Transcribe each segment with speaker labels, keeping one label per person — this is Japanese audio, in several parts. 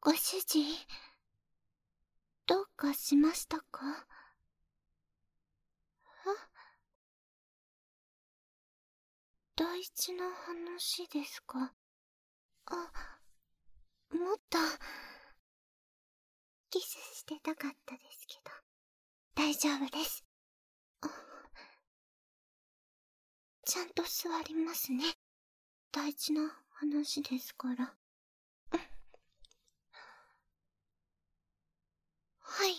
Speaker 1: ご主人、どうかしましたか？大事な話ですか？もっと、キスしてたかったですけど、大丈夫です。ちゃんと座りますね。大事な話ですから。はい。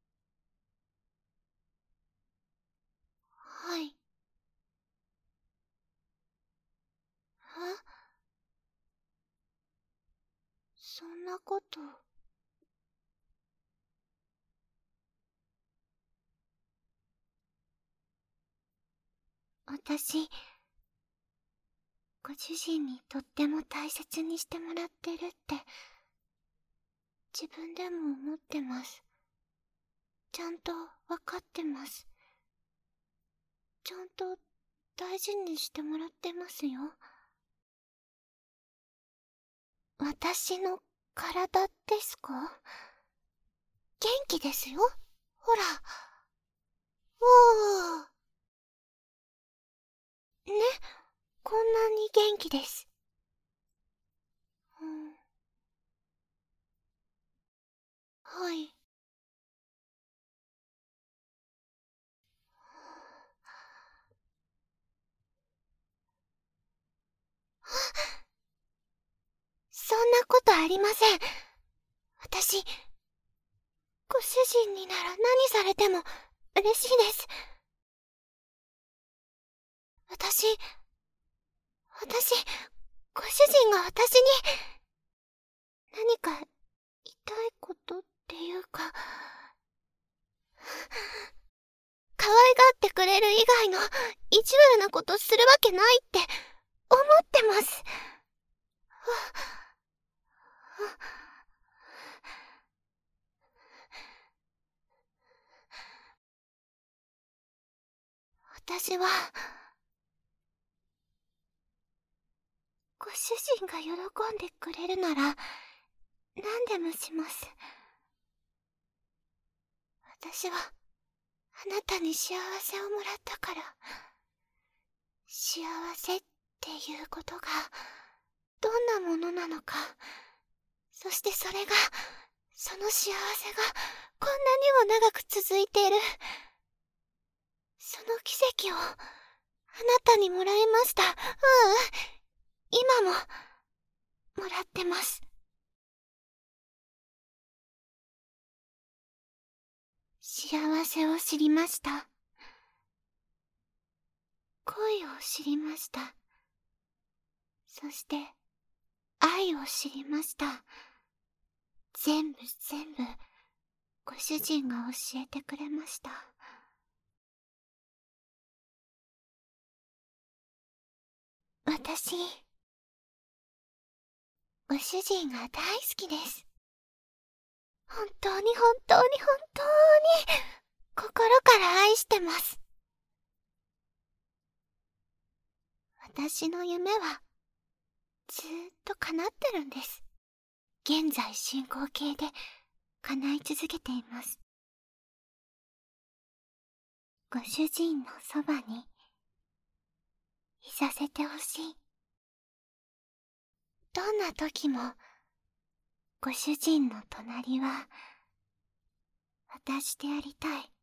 Speaker 1: はい。そんなこと。私、ご主人にとっても大切にしてもらってるって、自分でも思ってます。ちゃんとわかってます。ちゃんと大事にしてもらってますよ。私の体ですか？元気ですよ。ほら。おー。ね、こんなに元気です。はい。そんなことありません。私、ご主人になら何されても嬉しいです。私、ご主人が私に何か言いたいことっていうか、可愛がってくれる以外の意地悪なことするわけないって思ってます。私は、ご主人が喜んでくれるなら何でもします。私はあなたに幸せをもらったから、幸せっていうことがどんなものなのか、そしてそれが、その幸せがこんなにも長く続いている、その奇跡をあなたにもらいました。今ももらってます。幸せを知りました。恋を知りました。そして愛を知りました。全部ご主人が教えてくれました。私、ご主人が大好きです。本当に心から愛してます。私の夢はずーっと叶ってるんです。現在進行形で叶い続けています。ご主人のそばにいさせてほしい。どんな時もご主人の隣は渡してやりたい。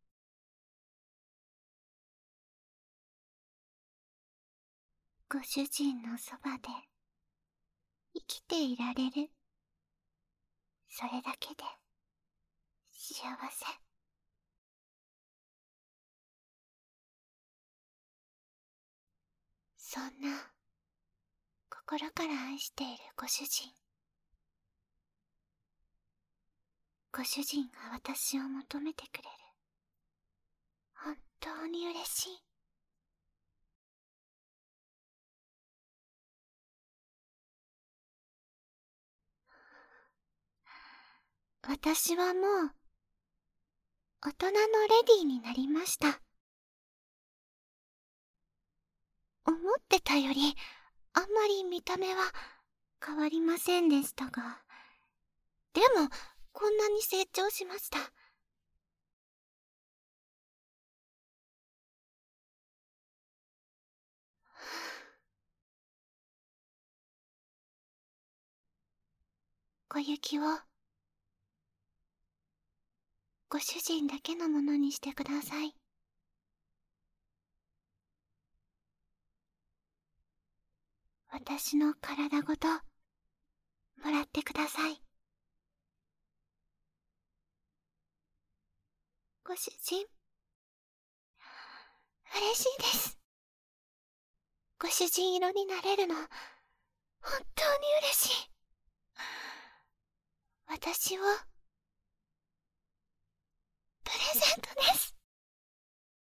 Speaker 1: ご主人のそばで生きていられる。それだけで幸せ。そんな心から愛しているご主人。ご主人が私を求めてくれる。本当に嬉しい。私はもう大人のレディーになりました。思ってたよりあんまり見た目は変わりませんでしたが、 でもこんなに成長しました。小雪をご主人だけのものにしてください。私の体ごともらってください。ご主人、嬉しいです。ご主人色になれるの本当に嬉しい。私をプレゼントです。